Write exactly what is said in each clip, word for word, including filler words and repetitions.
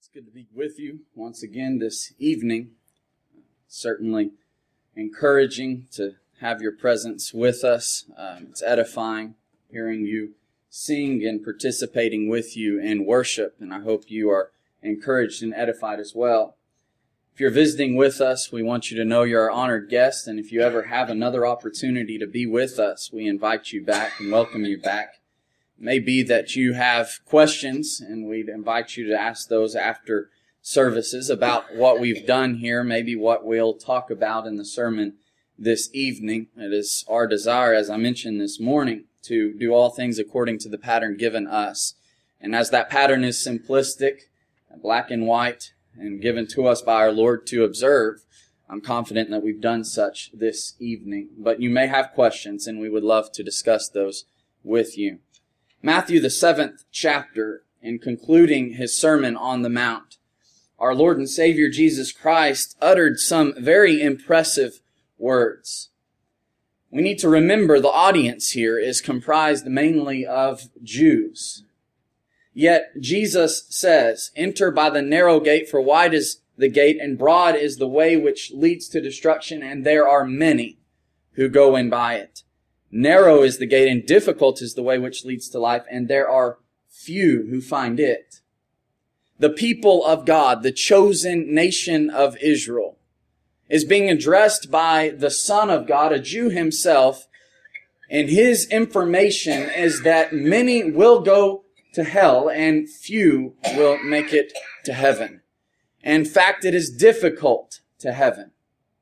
It's good to be with you once again this evening. Certainly encouraging to have your presence with us. Um, it's edifying hearing you sing and participating with you in worship, and I hope you are encouraged and edified as well. If you're visiting with us, we want you to know you're our honored guest, and if you ever have another opportunity to be with us, we invite you back and welcome you back. It may be that you have questions, and we'd invite you to ask those after services about what we've done here, maybe what we'll talk about in the sermon this evening. It is our desire, as I mentioned this morning, to do all things according to the pattern given us. And as that pattern is simplistic, black and white, and given to us by our Lord to observe, I'm confident that we've done such this evening. But you may have questions, and we would love to discuss those with you. Matthew, the seventh chapter, in concluding his Sermon on the Mount, our Lord and Savior Jesus Christ uttered some very impressive words. We need to remember the audience here is comprised mainly of Jews. Yet Jesus says, "Enter by the narrow gate, for wide is the gate, and broad is the way which leads to destruction, and there are many who go in by it. Narrow is the gate, and difficult is the way which leads to life, and there are few who find it." The people of God, the chosen nation of Israel, is being addressed by the Son of God, a Jew himself, and his information is that many will go to hell and few will make it to heaven. In fact, it is difficult to heaven.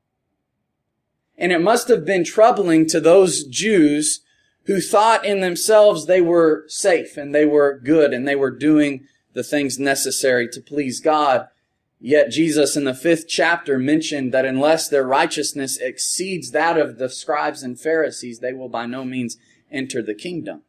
And it must have been troubling to those Jews who thought in themselves they were safe and they were good and they were doing the things necessary to please God. Yet Jesus in the fifth chapter mentioned that unless their righteousness exceeds that of the scribes and Pharisees, they will by no means enter the kingdom.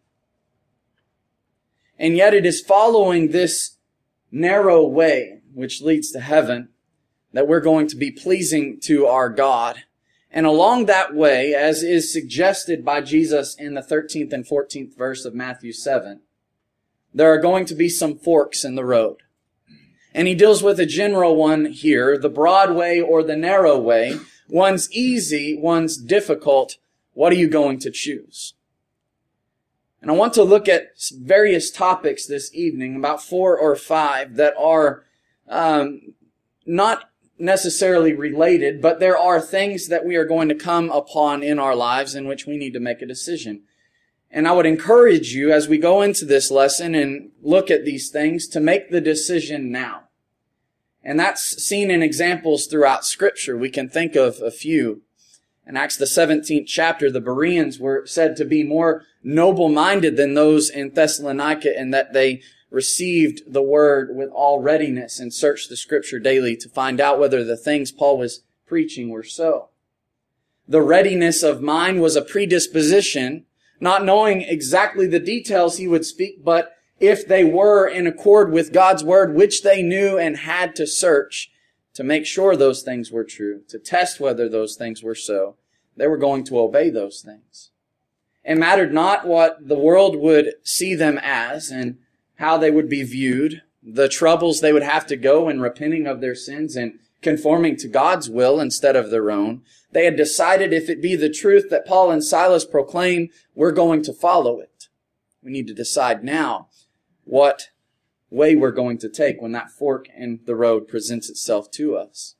And yet it is following this narrow way which leads to heaven that we're going to be pleasing to our God. And along that way, as is suggested by Jesus in the thirteenth and fourteenth verse of Matthew seven, there are going to be some forks in the road. And he deals with a general one here, the broad way or the narrow way. One's easy, one's difficult. What are you going to choose? And I want to look at various topics this evening, about four or five, that are um, not necessarily related, but there are things that we are going to come upon in our lives in which we need to make a decision. And I would encourage you as we go into this lesson and look at these things to make the decision now. And that's seen in examples throughout Scripture. We can think of a few. In Acts the seventeenth chapter, the Bereans were said to be more noble-minded than those in Thessalonica in that they received the word with all readiness and searched the Scripture daily to find out whether the things Paul was preaching were so. The readiness of mind was a predisposition, not knowing exactly the details he would speak, but if they were in accord with God's word, which they knew and had to search to make sure those things were true, to test whether those things were so, they were going to obey those things. It mattered not what the world would see them as and how they would be viewed, the troubles they would have to go in repenting of their sins and conforming to God's will instead of their own. They had decided if it be the truth that Paul and Silas proclaim, we're going to follow it. We need to decide now what way we're going to take when that fork in the road presents itself to us.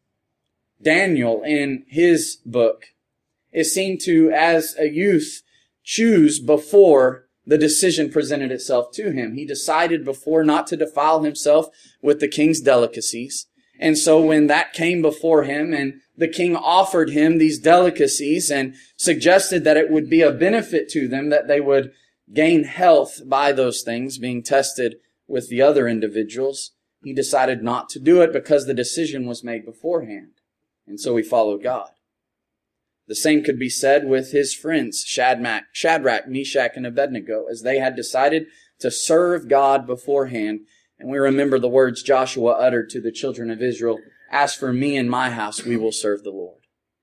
Daniel, in his book, is seen to, as a youth, choose before the decision presented itself to him. He decided before not to defile himself with the king's delicacies. And so when that came before him and the king offered him these delicacies and suggested that it would be a benefit to them, that they would gain health by those things being tested with the other individuals, he decided not to do it because the decision was made beforehand. And so he followed God. The same could be said with his friends, Shadrach, Shadrach, Meshach, and Abednego, as they had decided to serve God beforehand. And we remember the words Joshua uttered to the children of Israel, "As for me and my house, we will serve the Lord."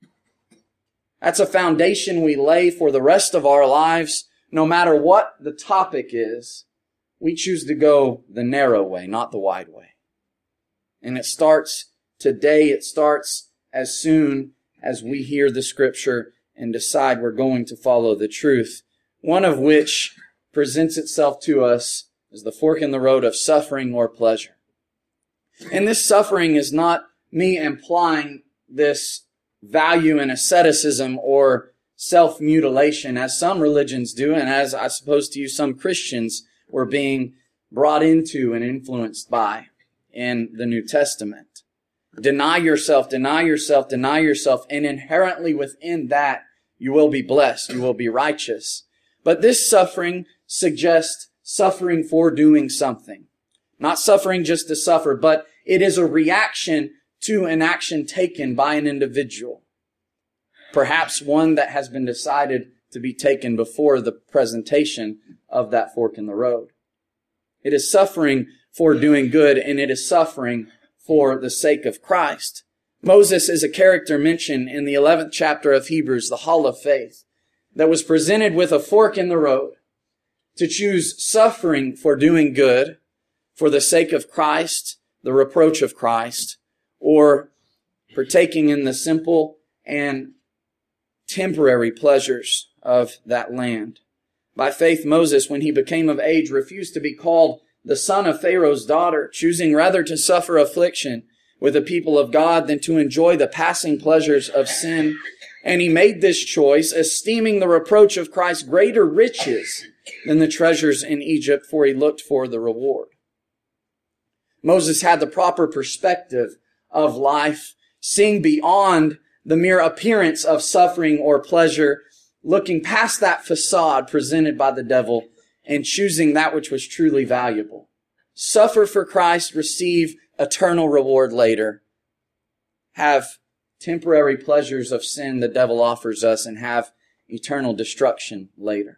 That's a foundation we lay for the rest of our lives. No matter what the topic is, we choose to go the narrow way, not the wide way. And it starts today. It starts as soon as we hear the Scripture and decide we're going to follow the truth, one of which presents itself to us as the fork in the road of suffering or pleasure. And this suffering is not me implying this value in asceticism or self-mutilation, as some religions do, and as I suppose to you some Christians were being brought into and influenced by in the New Testament. Deny yourself, deny yourself, deny yourself, and inherently within that you will be blessed, you will be righteous. But this suffering suggests suffering for doing something. Not suffering just to suffer, but it is a reaction to an action taken by an individual. Perhaps one that has been decided to be taken before the presentation of that fork in the road. It is suffering for doing good, and it is suffering for the sake of Christ. Moses is a character mentioned in the eleventh chapter of Hebrews, the Hall of Faith, that was presented with a fork in the road to choose suffering for doing good, for the sake of Christ, the reproach of Christ, or partaking in the simple and temporary pleasures of that land. By faith, Moses, when he became of age, refused to be called the son of Pharaoh's daughter, choosing rather to suffer affliction with the people of God than to enjoy the passing pleasures of sin. And he made this choice, esteeming the reproach of Christ greater riches than the treasures in Egypt, for he looked for the reward. Moses had the proper perspective of life, seeing beyond the mere appearance of suffering or pleasure, looking past that facade presented by the devil and choosing that which was truly valuable. Suffer for Christ, receive eternal reward later. Have temporary pleasures of sin the devil offers us and have eternal destruction later.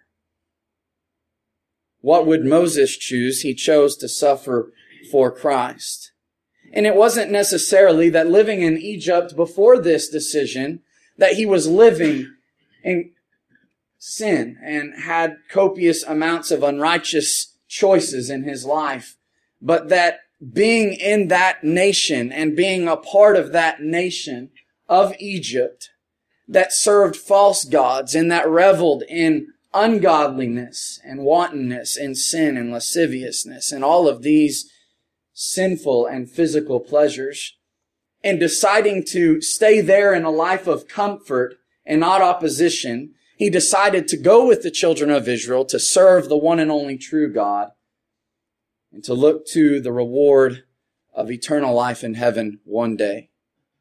What would Moses choose? He chose to suffer for Christ. And it wasn't necessarily that living in Egypt before this decision, that he was living in sin and had copious amounts of unrighteous choices in his life, but that being in that nation and being a part of that nation of Egypt that served false gods and that reveled in ungodliness and wantonness and sin and lasciviousness and all of these sinful and physical pleasures, and deciding to stay there in a life of comfort and not opposition, he decided to go with the children of Israel to serve the one and only true God and to look to the reward of eternal life in heaven one day.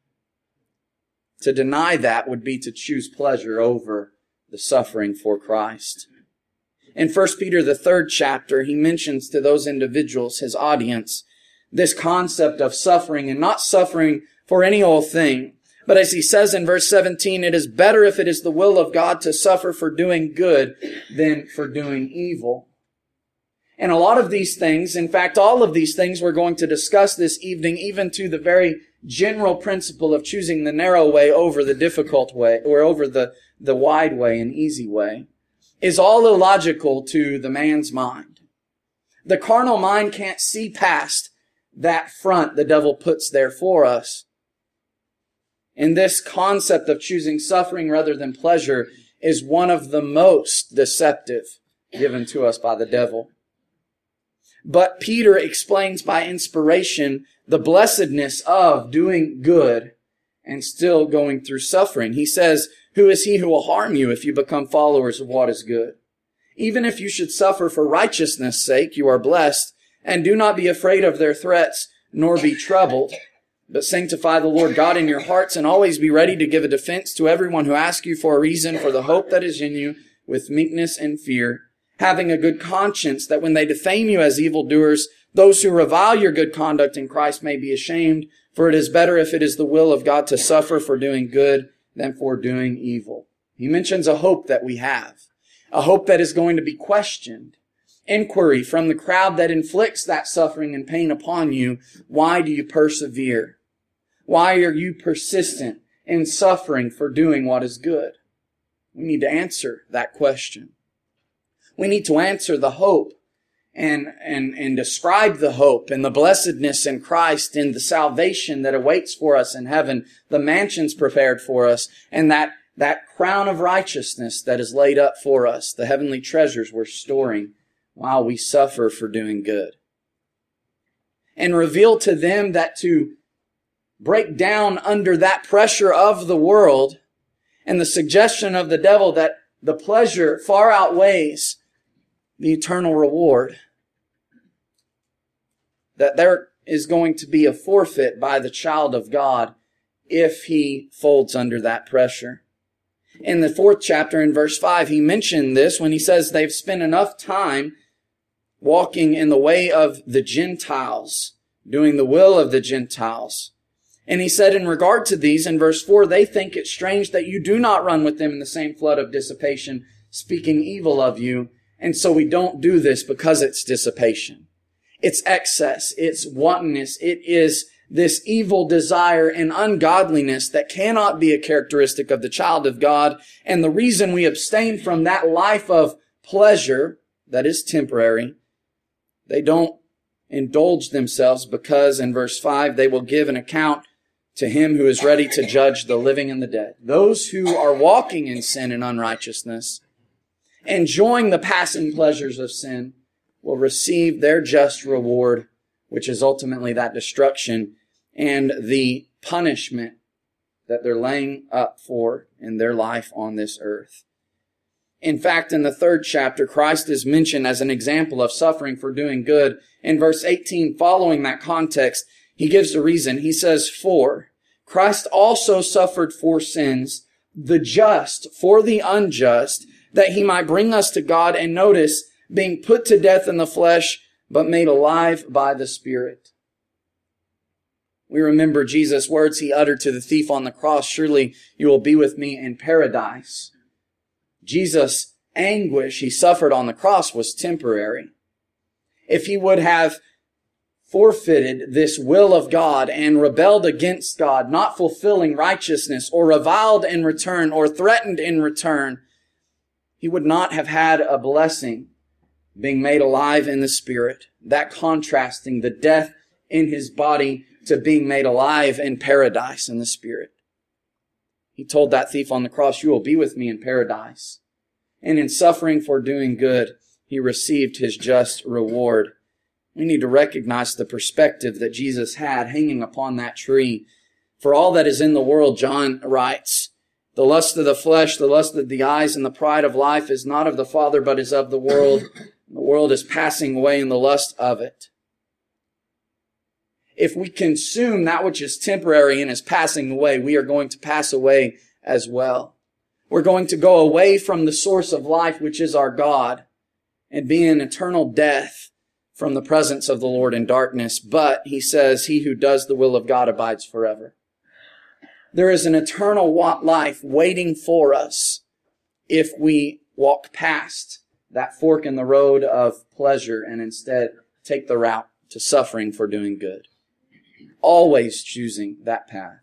To deny that would be to choose pleasure over the suffering for Christ. In First Peter, the third chapter, he mentions to those individuals, his audience, this concept of suffering, and not suffering for any old thing. But as he says in verse seventeen, it is better if it is the will of God to suffer for doing good than for doing evil. And a lot of these things, in fact, all of these things we're going to discuss this evening, even to the very general principle of choosing the narrow way over the difficult way, or over the, the wide way and easy way, is all illogical to the man's mind. The carnal mind can't see past that front the devil puts there for us. And this concept of choosing suffering rather than pleasure is one of the most deceptive given to us by the devil. But Peter explains by inspiration the blessedness of doing good and still going through suffering. He says, "Who is he who will harm you if you become followers of what is good? Even if you should suffer for righteousness' sake, you are blessed. And do not be afraid of their threats, nor be troubled. But sanctify the Lord God in your hearts, and always be ready to give a defense to everyone who asks you for a reason for the hope that is in you, with meekness and fear, having a good conscience, that when they defame you as evildoers, those who revile your good conduct in Christ may be ashamed. For it is better, if it is the will of God, to suffer for doing good than for doing evil." He mentions a hope that we have, a hope that is going to be questioned. Inquiry from the crowd that inflicts that suffering and pain upon you. Why do you persevere? Why are you persistent in suffering for doing what is good? We need to answer that question. We need to answer the hope and, and, and describe the hope and the blessedness in Christ and the salvation that awaits for us in heaven, the mansions prepared for us, and that, that crown of righteousness that is laid up for us, the heavenly treasures we're storing while we suffer for doing good. And reveal to them that to break down under that pressure of the world and the suggestion of the devil that the pleasure far outweighs the eternal reward, that there is going to be a forfeit by the child of God if he folds under that pressure. In the fourth chapter, in verse five, he mentioned this when he says they've spent enough time walking in the way of the Gentiles, doing the will of the Gentiles. And he said in regard to these, in verse four, they think it strange that you do not run with them in the same flood of dissipation, speaking evil of you. And so we don't do this because it's dissipation. It's excess. It's wantonness. It is this evil desire and ungodliness that cannot be a characteristic of the child of God. And the reason we abstain from that life of pleasure that is temporary, they don't indulge themselves because, in verse five, they will give an account to him who is ready to judge the living and the dead. Those who are walking in sin and unrighteousness, enjoying the passing pleasures of sin, will receive their just reward, which is ultimately that destruction and the punishment that they're laying up for in their life on this earth. In fact, in the third chapter, Christ is mentioned as an example of suffering for doing good. In verse eighteen, following that context, he gives the reason. He says, "For Christ also suffered for sins, the just for the unjust, that he might bring us to God." And notice, being put to death in the flesh, but made alive by the Spirit. We remember Jesus' words he uttered to the thief on the cross, "Surely you will be with me in paradise." Jesus' anguish he suffered on the cross was temporary. If he would have forfeited this will of God and rebelled against God, not fulfilling righteousness, or reviled in return, or threatened in return, he would not have had a blessing, being made alive in the Spirit. That contrasting the death in his body to being made alive in paradise in the Spirit. He told that thief on the cross, "You will be with me in paradise." And in suffering for doing good, he received his just reward. We need to recognize the perspective that Jesus had hanging upon that tree. For all that is in the world, John writes, the lust of the flesh, the lust of the eyes, and the pride of life is not of the Father, but is of the world. The world is passing away in the lust of it. If we consume that which is temporary and is passing away, we are going to pass away as well. We're going to go away from the source of life, which is our God, and be in eternal death from the presence of the Lord in darkness. But, he says, he who does the will of God abides forever. There is an eternal life waiting for us if we walk past that fork in the road of pleasure and instead take the route to suffering for doing good. Always choosing that path.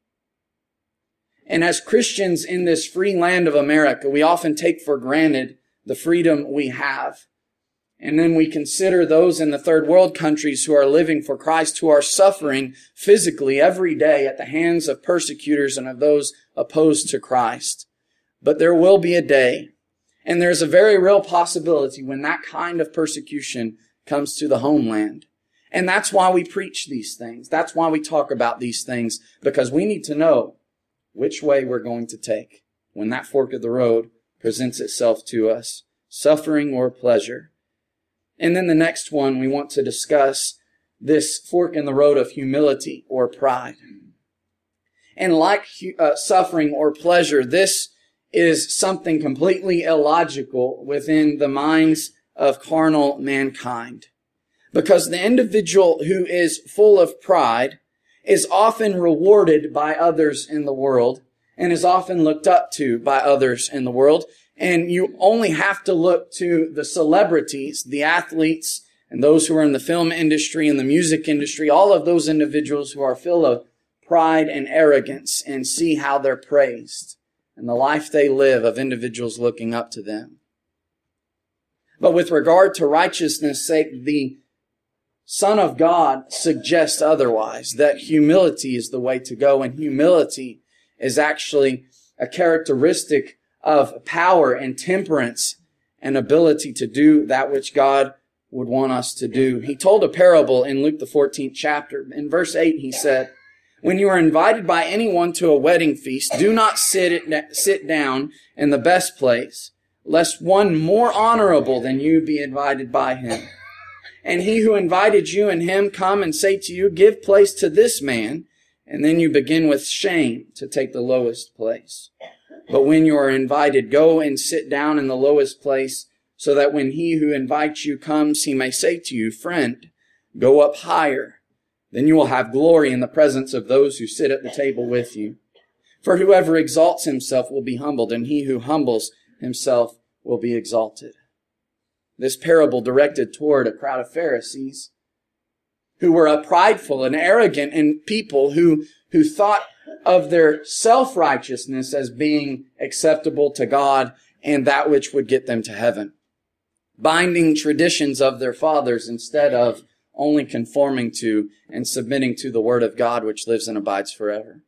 And as Christians in this free land of America, we often take for granted the freedom we have. And then we consider those in the third world countries who are living for Christ, who are suffering physically every day at the hands of persecutors and of those opposed to Christ. But there will be a day, and there's a very real possibility when that kind of persecution comes to the homeland. And that's why we preach these things. That's why we talk about these things, because we need to know which way we're going to take when that fork of the road presents itself to us, suffering or pleasure. And then the next one, we want to discuss this fork in the road of humility or pride. And like uh, suffering or pleasure, this is something completely illogical within the minds of carnal mankind. Because the individual who is full of pride is often rewarded by others in the world and is often looked up to by others in the world. And you only have to look to the celebrities, the athletes, and those who are in the film industry and the music industry, all of those individuals who are full of pride and arrogance, and see how they're praised and the life they live of individuals looking up to them. But with regard to righteousness' sake, the Son of God suggests otherwise, that humility is the way to go, and humility is actually a characteristic of power and temperance and ability to do that which God would want us to do. He told a parable in Luke the fourteenth chapter. In verse eight, he said, "When you are invited by anyone to a wedding feast, do not sit it, sit down in the best place, lest one more honorable than you be invited by him. And he who invited you and him come and say to you, 'Give place to this man,' and then you begin with shame to take the lowest place. But when you are invited, go and sit down in the lowest place, so that when he who invites you comes, he may say to you, 'Friend, go up higher.' Then you will have glory in the presence of those who sit at the table with you. For whoever exalts himself will be humbled, and he who humbles himself will be exalted." This parable directed toward a crowd of Pharisees who were a prideful and arrogant and people who, who thought of their self-righteousness as being acceptable to God and that which would get them to heaven, binding traditions of their fathers instead of only conforming to and submitting to the Word of God, which lives and abides forever.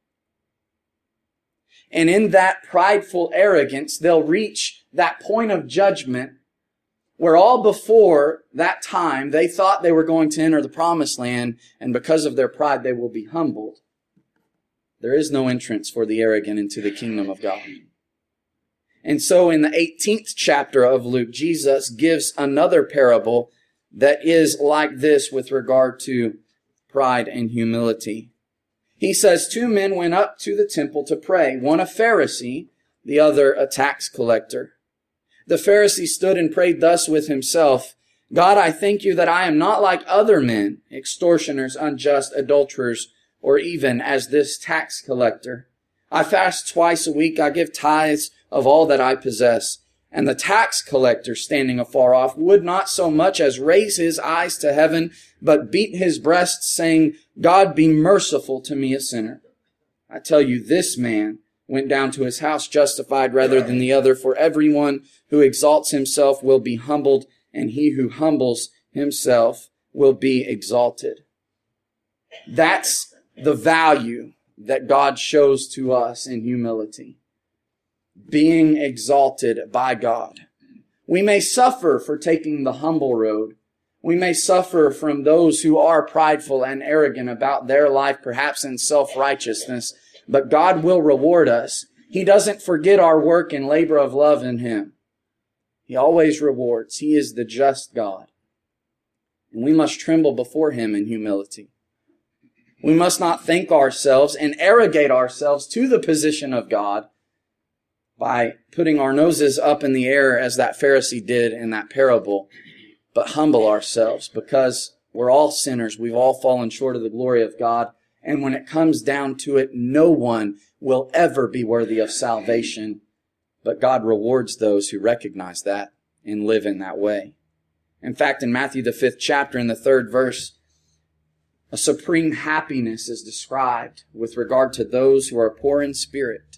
And in that prideful arrogance, they'll reach that point of judgment where all before that time they thought they were going to enter the promised land, and because of their pride they will be humbled. There is no entrance for the arrogant into the kingdom of God. And so in the eighteenth chapter of Luke, Jesus gives another parable that is like this with regard to pride and humility. He says, "Two men went up to the temple to pray, one a Pharisee, the other a tax collector. The Pharisee stood and prayed thus with himself, 'God, I thank you that I am not like other men, extortioners, unjust, adulterers, or even as this tax collector. I fast twice a week, I give tithes of all that I possess.' And the tax collector, standing afar off, would not so much as raise his eyes to heaven, but beat his breast, saying, 'God, be merciful to me, a sinner.' I tell you, this man went down to his house justified rather than the other. For everyone who exalts himself will be humbled, and he who humbles himself will be exalted." That's the value that God shows to us in humility. Being exalted by God. We may suffer for taking the humble road. We may suffer from those who are prideful and arrogant about their life, perhaps in self-righteousness, but God will reward us. He doesn't forget our work and labor of love in Him. He always rewards. He is the just God. And we must tremble before Him in humility. We must not think ourselves and arrogate ourselves to the position of God by putting our noses up in the air as that Pharisee did in that parable, but humble ourselves because we're all sinners. We've all fallen short of the glory of God. And when it comes down to it, no one will ever be worthy of salvation. But God rewards those who recognize that and live in that way. In fact, in Matthew, the fifth chapter, in the third verse, a supreme happiness is described with regard to those who are poor in spirit.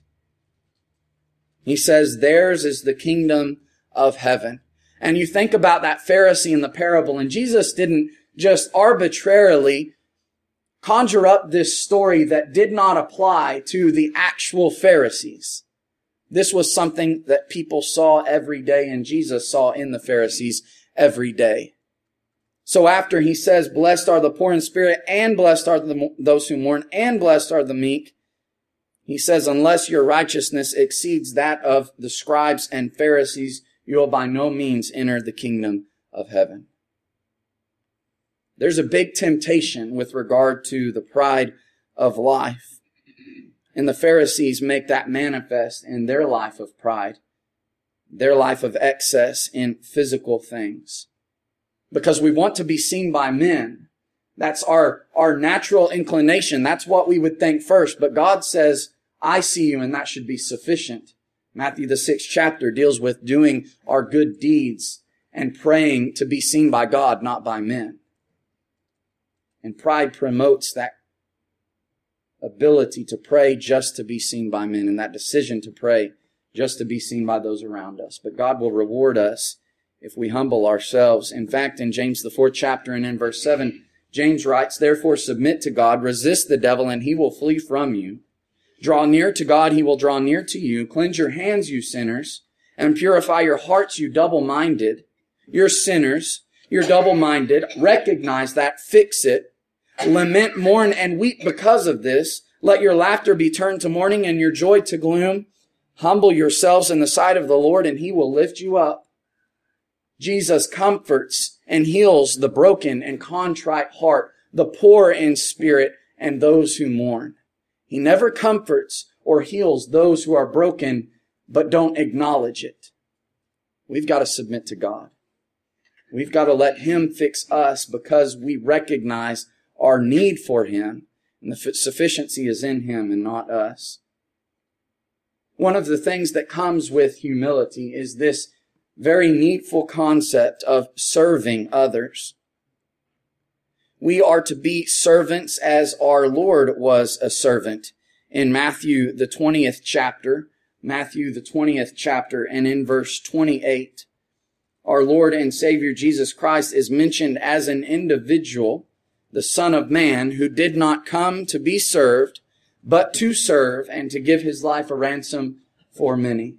He says, "Theirs is the kingdom of heaven." And you think about that Pharisee in the parable, and Jesus didn't just arbitrarily conjure up this story that did not apply to the actual Pharisees. This was something that people saw every day, and Jesus saw in the Pharisees every day. So after he says, "Blessed are the poor in spirit, and blessed are the, those who mourn, and blessed are the meek," he says, "Unless your righteousness exceeds that of the scribes and Pharisees, you will by no means enter the kingdom of heaven." There's a big temptation with regard to the pride of life. And the Pharisees make that manifest in their life of pride, their life of excess in physical things. Because we want to be seen by men. That's our, our natural inclination. That's what we would think first. But God says, "I see you," and that should be sufficient. Matthew, the sixth chapter, deals with doing our good deeds and praying to be seen by God, not by men. And pride promotes that ability to pray just to be seen by men, and that decision to pray just to be seen by those around us. But God will reward us if we humble ourselves. In fact, in James, the fourth chapter and in verse seven, James writes, "Therefore submit to God, resist the devil, and he will flee from you. Draw near to God, he will draw near to you. Cleanse your hands, you sinners, and purify your hearts, you double-minded." You're sinners. You're double-minded. Recognize that. Fix it. Lament, mourn, and weep because of this. Let your laughter be turned to mourning and your joy to gloom. Humble yourselves in the sight of the Lord, and he will lift you up. Jesus comforts and heals the broken and contrite heart, the poor in spirit, and those who mourn. He never comforts or heals those who are broken but don't acknowledge it. We've got to submit to God. We've got to let him fix us because we recognize our need for him, and the sufficiency is in him and not us. One of the things that comes with humility is this very needful concept of serving others. We are to be servants as our Lord was a servant. In Matthew, the twentieth chapter, Matthew, the twentieth chapter, and in verse twenty-eight, our Lord and Savior Jesus Christ is mentioned as an individual, the Son of Man, who did not come to be served, but to serve and to give his life a ransom for many.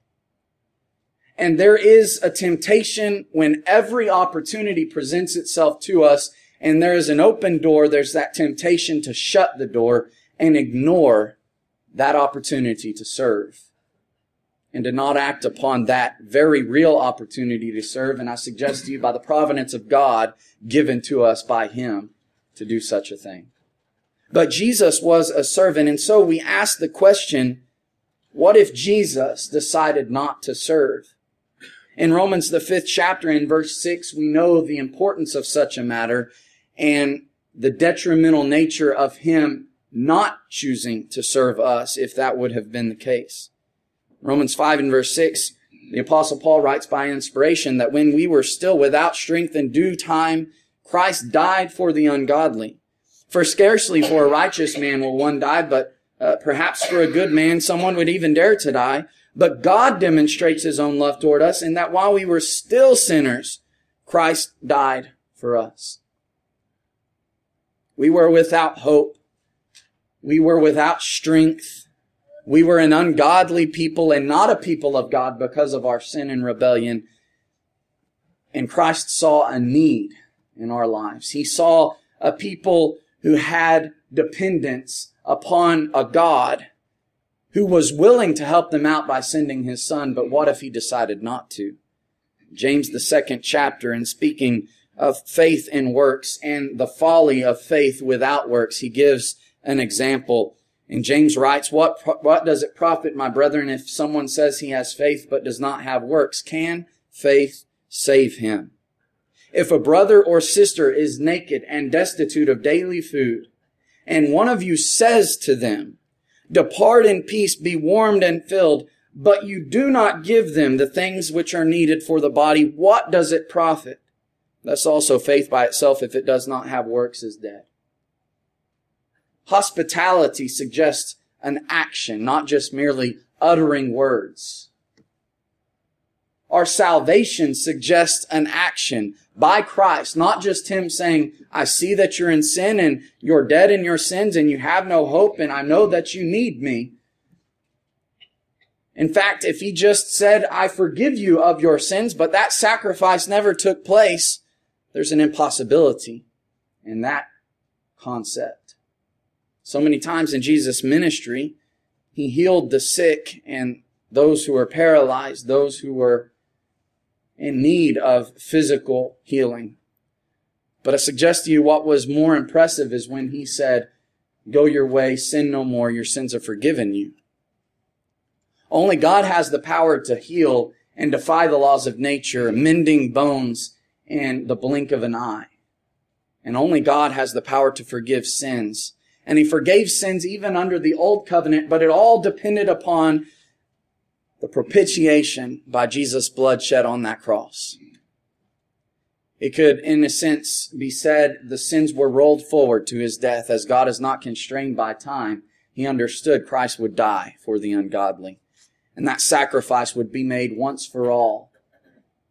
And there is a temptation when every opportunity presents itself to us and there is an open door, there's that temptation to shut the door and ignore that opportunity to serve and to not act upon that very real opportunity to serve. And I suggest to you, by the providence of God given to us by him, to do such a thing. But Jesus was a servant, and so we ask the question, what if Jesus decided not to serve? In Romans, the fifth chapter, in verse six, we know the importance of such a matter and the detrimental nature of him not choosing to serve us, if that would have been the case. Romans five and verse six, the Apostle Paul writes by inspiration that when we were still without strength in due time, Christ died for the ungodly. For scarcely for a righteous man will one die, but uh, perhaps for a good man someone would even dare to die. But God demonstrates his own love toward us in that while we were still sinners, Christ died for us. We were without hope. We were without strength. We were an ungodly people and not a people of God because of our sin and rebellion. And Christ saw a need in our lives. He saw a people who had dependence upon a God who was willing to help them out by sending his son, but what if he decided not to? James, the second chapter, in speaking of faith in works and the folly of faith without works, he gives an example. And James writes, what, what does it profit, my brethren, if someone says he has faith but does not have works? Can faith save him? If a brother or sister is naked and destitute of daily food, and one of you says to them, depart in peace, be warmed and filled, but you do not give them the things which are needed for the body, what does it profit? Thus also faith by itself, if it does not have works, is dead. Hospitality suggests an action, not just merely uttering words. Our salvation suggests an action by Christ, not just him saying, I see that you're in sin and you're dead in your sins and you have no hope and I know that you need me. In fact, if he just said, I forgive you of your sins, but that sacrifice never took place, there's an impossibility in that concept. So many times in Jesus' ministry, he healed the sick and those who were paralyzed, those who were in need of physical healing. But I suggest to you what was more impressive is when he said, go your way, sin no more, your sins are forgiven you. Only God has the power to heal and defy the laws of nature, mending bones in the blink of an eye. And only God has the power to forgive sins. And he forgave sins even under the old covenant, but it all depended upon the propitiation by Jesus' blood shed on that cross. It could, in a sense, be said the sins were rolled forward to his death. As God is not constrained by time, he understood Christ would die for the ungodly. And that sacrifice would be made once for all.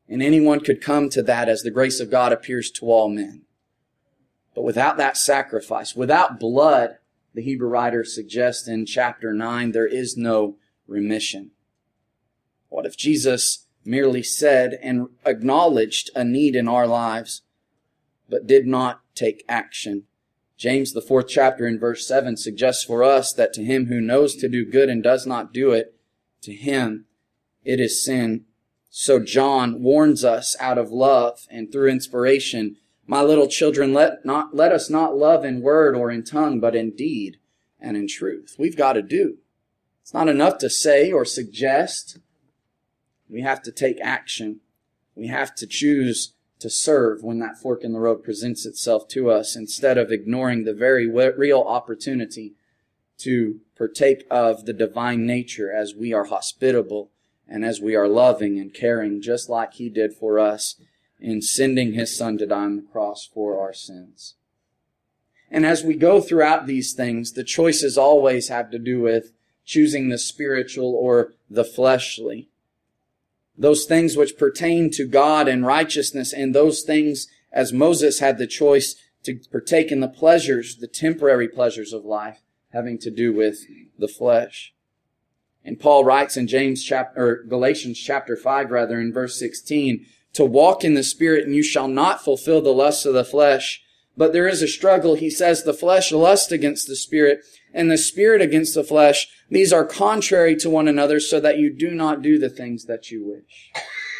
And anyone could come to that as the grace of God appears to all men. But without that sacrifice, without blood, the Hebrew writer suggests in chapter nine, there is no remission. What if Jesus merely said and acknowledged a need in our lives, but did not take action? James, the fourth chapter in verse seven, suggests for us that to him who knows to do good and does not do it, to him it is sin. So John warns us out of love and through inspiration, my little children, let not let us not love in word or in tongue, but in deed and in truth. We've got to do. It's not enough to say or suggest. We have to take action. We have to choose to serve when that fork in the road presents itself to us, instead of ignoring the very real opportunity to partake of the divine nature as we are hospitable and as we are loving and caring, just like he did for us in sending his Son to die on the cross for our sins. And as we go throughout these things, the choices always have to do with choosing the spiritual or the fleshly. Those things which pertain to God and righteousness, and those things, as Moses had the choice to partake in the pleasures, the temporary pleasures of life, having to do with the flesh. And Paul writes in James chapter, or Galatians chapter five, rather, in verse sixteen, to walk in the Spirit, and you shall not fulfill the lusts of the flesh. But there is a struggle. He says the flesh lusts against the Spirit, and the Spirit against the flesh. These are contrary to one another, so that you do not do the things that you wish.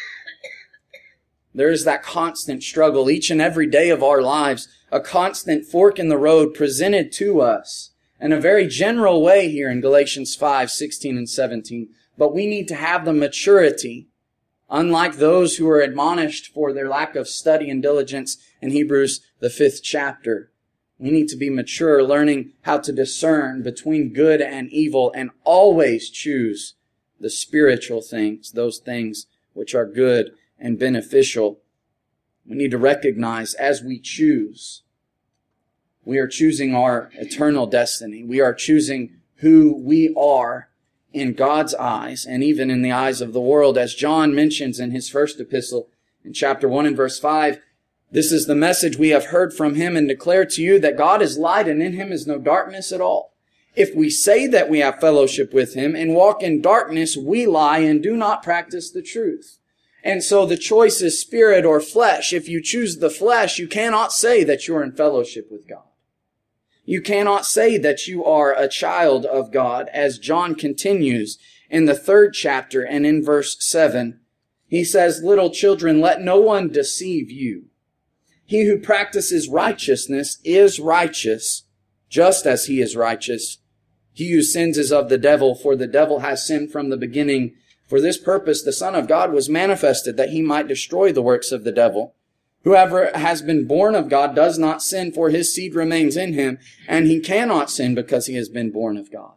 There is that constant struggle each and every day of our lives, a constant fork in the road presented to us in a very general way here in Galatians five, sixteen and seventeen. But we need to have the maturity, unlike those who are admonished for their lack of study and diligence in Hebrews, the fifth chapter. We need to be mature, learning how to discern between good and evil, and always choose the spiritual things, those things which are good and beneficial. We need to recognize as we choose, we are choosing our eternal destiny. We are choosing who we are in God's eyes and even in the eyes of the world. As John mentions in his first epistle in chapter one and verse five, this is the message we have heard from him and declare to you, that God is light and in him is no darkness at all. If we say that we have fellowship with him and walk in darkness, we lie and do not practice the truth. And so the choice is spirit or flesh. If you choose the flesh, you cannot say that you're in fellowship with God. You cannot say that you are a child of God, as John continues in the third chapter and in verse seven. He says, little children, let no one deceive you. He who practices righteousness is righteous, just as he is righteous. He who sins is of the devil, for the devil has sinned from the beginning. For this purpose the Son of God was manifested, that he might destroy the works of the devil. Whoever has been born of God does not sin, for his seed remains in him, and he cannot sin because he has been born of God.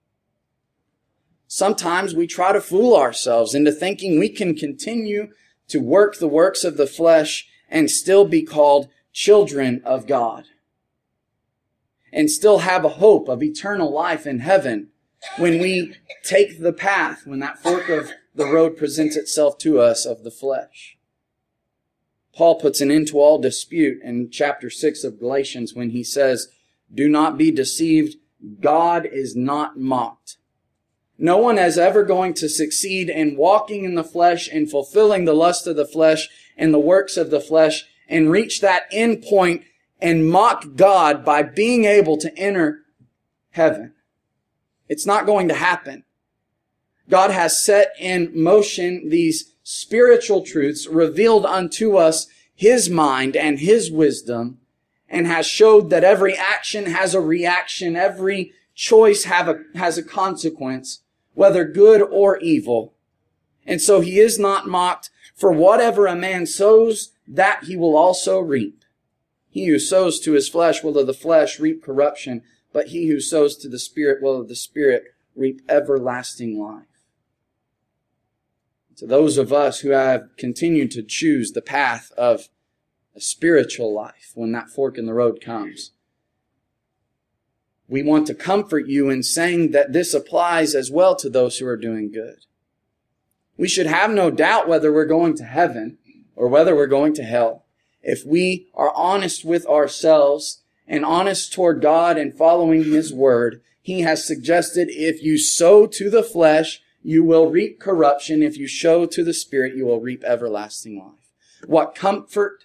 Sometimes we try to fool ourselves into thinking we can continue to work the works of the flesh and still be called children of God, and still have a hope of eternal life in heaven when we take the path, when that fork of the road presents itself to us of the flesh. Paul puts an end to all dispute in chapter six of Galatians when he says, do not be deceived, God is not mocked. No one is ever going to succeed in walking in the flesh and fulfilling the lust of the flesh and the works of the flesh and reach that end point and mock God by being able to enter heaven. It's not going to happen. God has set in motion these spiritual truths, revealed unto us his mind and his wisdom, and has showed that every action has a reaction, every choice have a, has a consequence, whether good or evil. And so he is not mocked. For whatever a man sows, that he will also reap. He who sows to his flesh will of the flesh reap corruption, but he who sows to the Spirit will of the Spirit reap everlasting life. To those of us who have continued to choose the path of a spiritual life when that fork in the road comes, we want to comfort you in saying that this applies as well to those who are doing good. We should have no doubt whether we're going to heaven. or whether we're going to hell. If we are honest with ourselves and honest toward God and following His word, He has suggested if you sow to the flesh, you will reap corruption. If you sow to the Spirit, you will reap everlasting life. What comfort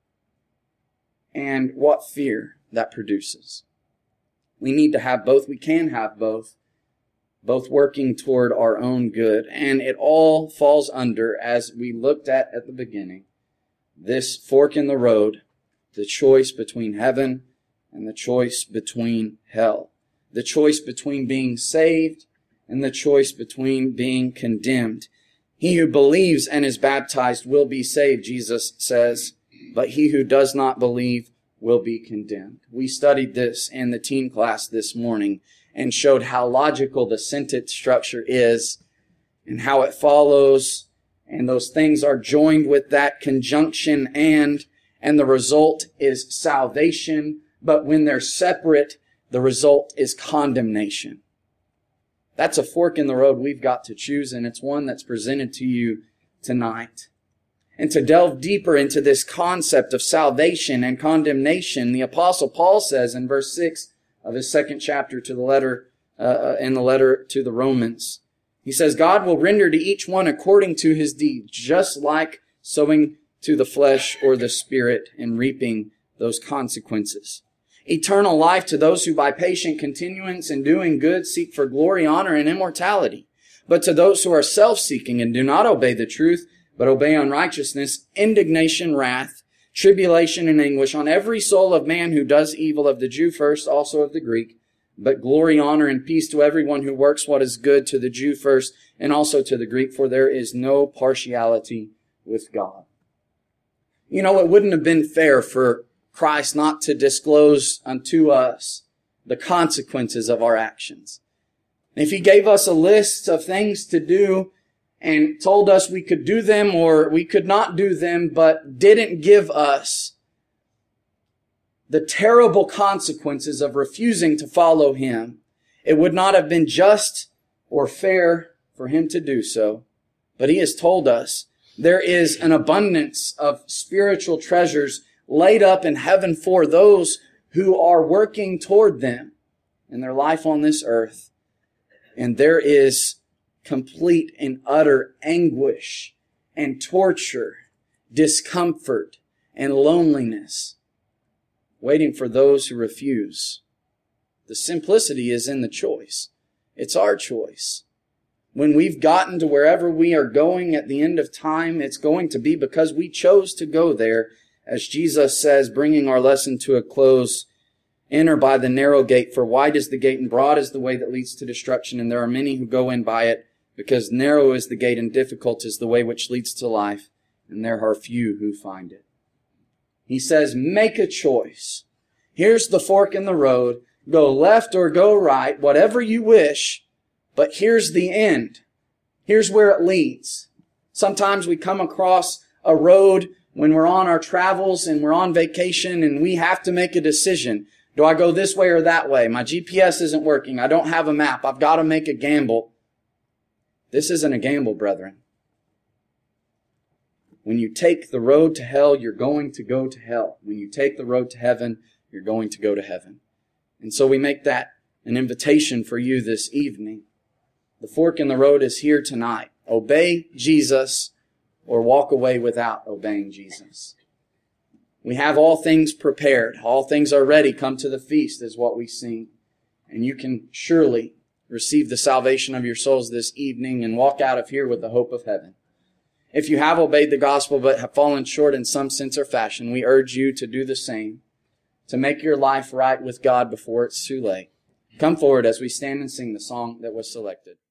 and what fear that produces. We need to have both. We can have both. Both working toward our own good. And it all falls under, as we looked at at the beginning, this fork in the road, the choice between heaven and the choice between hell. The choice between being saved and the choice between being condemned. He who believes and is baptized will be saved, Jesus says, but he who does not believe will be condemned. We studied this in the teen class this morning and showed how logical the sentence structure is and how it follows, and those things are joined with that conjunction and, and the result is salvation. But when they're separate, the result is condemnation. That's a fork in the road we've got to choose, and it's one that's presented to you tonight. And to delve deeper into this concept of salvation and condemnation, the Apostle Paul says in verse six of his second chapter to the letter, uh, in the letter to the Romans, he says, God will render to each one according to his deeds, just like sowing to the flesh or the Spirit and reaping those consequences. Eternal life to those who by patient continuance in doing good seek for glory, honor, and immortality. But to those who are self-seeking and do not obey the truth, but obey unrighteousness, indignation, wrath, tribulation, and anguish on every soul of man who does evil, of the Jew first, also of the Greek. But glory, honor, and peace to everyone who works what is good, to the Jew first, and also to the Greek, for there is no partiality with God. You know, it wouldn't have been fair for Christ not to disclose unto us the consequences of our actions. If He gave us a list of things to do and told us we could do them or we could not do them, but didn't give us the terrible consequences of refusing to follow Him, it would not have been just or fair for Him to do so. But He has told us there is an abundance of spiritual treasures laid up in heaven for those who are working toward them in their life on this earth. And there is complete and utter anguish and torture, discomfort and loneliness waiting for those who refuse. The simplicity is in the choice. It's our choice. When we've gotten to wherever we are going at the end of time, it's going to be because we chose to go there. As Jesus says, bringing our lesson to a close, enter by the narrow gate, for wide is the gate and broad is the way that leads to destruction, and there are many who go in by it, because narrow is the gate and difficult is the way which leads to life, and there are few who find it. He says, make a choice. Here's the fork in the road. Go left or go right, whatever you wish, but here's the end. Here's where it leads. Sometimes we come across a road when we're on our travels and we're on vacation and we have to make a decision. Do I go this way or that way? My G P S isn't working. I don't have a map. I've got to make a gamble. This isn't a gamble, brethren. When you take the road to hell, you're going to go to hell. When you take the road to heaven, you're going to go to heaven. And so we make that an invitation for you this evening. The fork in the road is here tonight. Obey Jesus or walk away without obeying Jesus. We have all things prepared. All things are ready. Come to the feast is what we sing. And you can surely receive the salvation of your souls this evening and walk out of here with the hope of heaven. If you have obeyed the gospel but have fallen short in some sense or fashion, we urge you to do the same, to make your life right with God before it's too late. Come forward as we stand and sing the song that was selected.